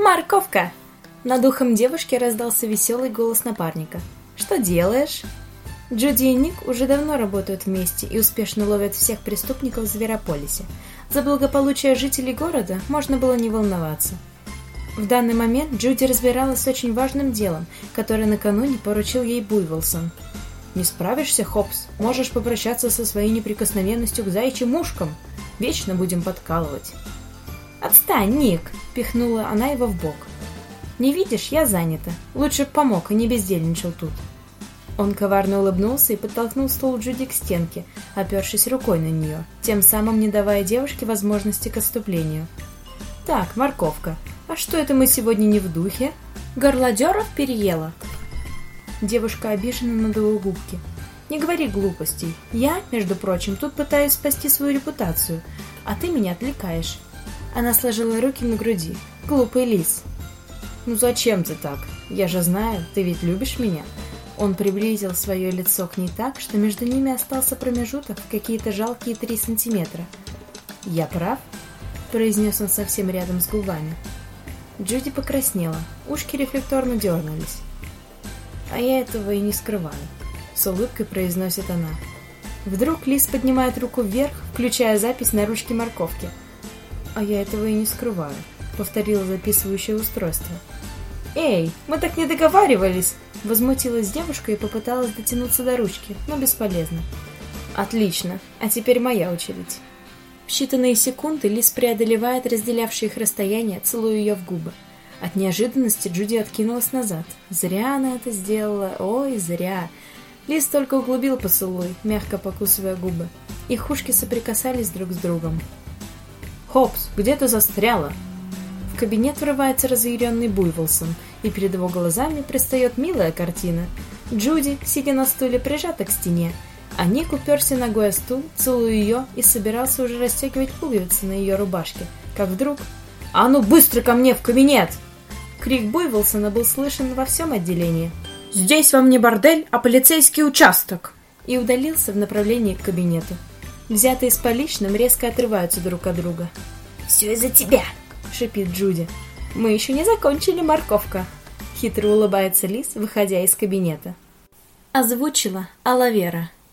«Морковка!» Над ухом девушки раздался веселый голос напарника. «Что делаешь?» Джуди и Ник уже давно работают вместе и успешно ловят всех преступников в Зверополисе. За благополучие жителей города можно было не волноваться. В данный момент Джуди разбиралась с очень важным делом, которое накануне поручил ей Буйволсон. «Не справишься, Хопс? Можешь попрощаться со своей неприкосновенностью к заячьим ушкам. Вечно будем подкалывать». «Отстань, Ник!» – пихнула она его в бок. «Не видишь, я занята. Лучше б помог, а не бездельничал тут». Он коварно улыбнулся и подтолкнул стул Джуди к стенке, опершись рукой на нее, тем самым не давая девушке возможности к отступлению. «Так, морковка, а что это мы сегодня не в духе? Горлодеров переела?» Девушка обиженно надула губки. «Не говори глупостей. Я, между прочим, тут пытаюсь спасти свою репутацию, а ты меня отвлекаешь». Она сложила руки на груди. «Глупый лис». «Ну зачем ты так? Я же знаю, ты ведь любишь меня». Он приблизил свое лицо к ней так, что между ними остался промежуток в какие-то жалкие 3 сантиметра. «Я прав?» – произнес он совсем рядом с губами. Джуди покраснела, ушки рефлекторно дернулись. «А я этого и не скрываю», – с улыбкой произносит она. Вдруг лис поднимает руку вверх, включая запись на ручке морковки. «А я этого и не скрываю», — повторило записывающее устройство. «Эй, мы так не договаривались!» — возмутилась девушка и попыталась дотянуться до ручки, но бесполезно. «Отлично, а теперь моя очередь». В считанные секунды лис преодолевает разделявшие их расстояние, целуя ее в губы. От неожиданности Джуди откинулась назад. Зря она это сделала, ой, зря. Лис только углубил поцелуй, мягко покусывая губы. Их ушки соприкасались друг с другом. «Хопс, где ты застряла?» В кабинет врывается разъяренный Буйволсон, и перед его глазами предстает милая картина. Джуди, сидя на стуле, прижата к стене, а Ник уперся ногой о стул, целуя ее и собирался уже расстегивать пуговицы на ее рубашке, как вдруг... «А ну быстро ко мне в кабинет!» Крик Буйволсона был слышен во всем отделении. «Здесь вам не бордель, а полицейский участок!» И удалился в направлении к кабинету. Взятые с поличным резко отрываются друг от друга. «Все из-за тебя!» — шипит Джуди. «Мы еще не закончили, морковка!» Хитро улыбается лис, выходя из кабинета. Озвучила Алавера.